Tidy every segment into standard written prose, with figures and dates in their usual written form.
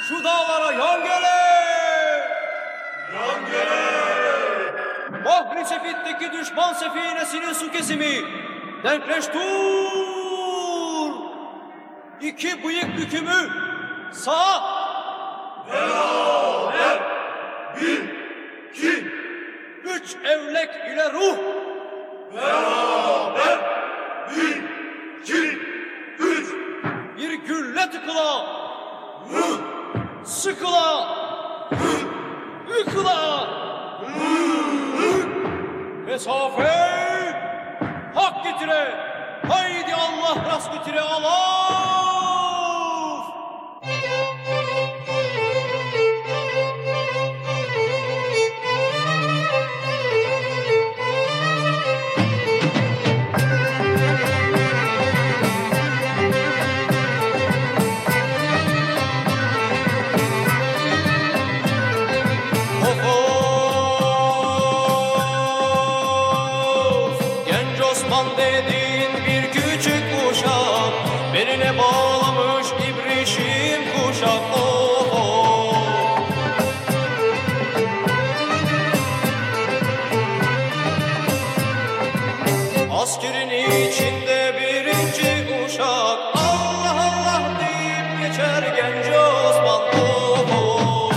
Şu dağlara yan gele! Yan gele! Bahri Sefit'teki düşman sefinesinin su kesimi! Denkleştur! İki bıyık bükümü sağa! Beraber! Bir, iki! Üç evlek ile ruh! Beraber! Bir, iki, üç! Bir gülle tıkıla! Ruh! Sıkıla! Yıkıla! Mesafe! Hak getire! Haydi Allah rast getire Allah! Dediğin bir küçük uşak, beline bağlamış ibrişim kuşak. Oh, oh. Askerin içinde birinci uşak, Allah Allah deyip geçer genç Osman. Oh, oh.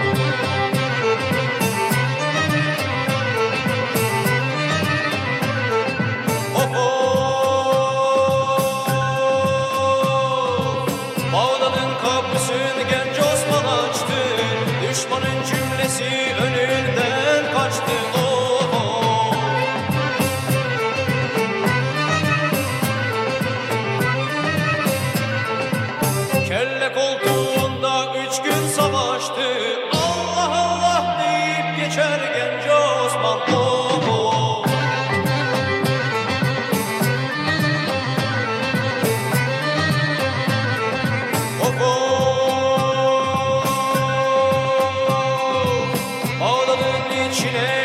Kapısını genç Osman açtı, düşmanın cümlesi önünden kaçtı. Oh, oh. Kelle koltuğunda 3 gün savaştı, Allah Allah deyip geçer genç Osman. Oh, oh. Ağlanın içine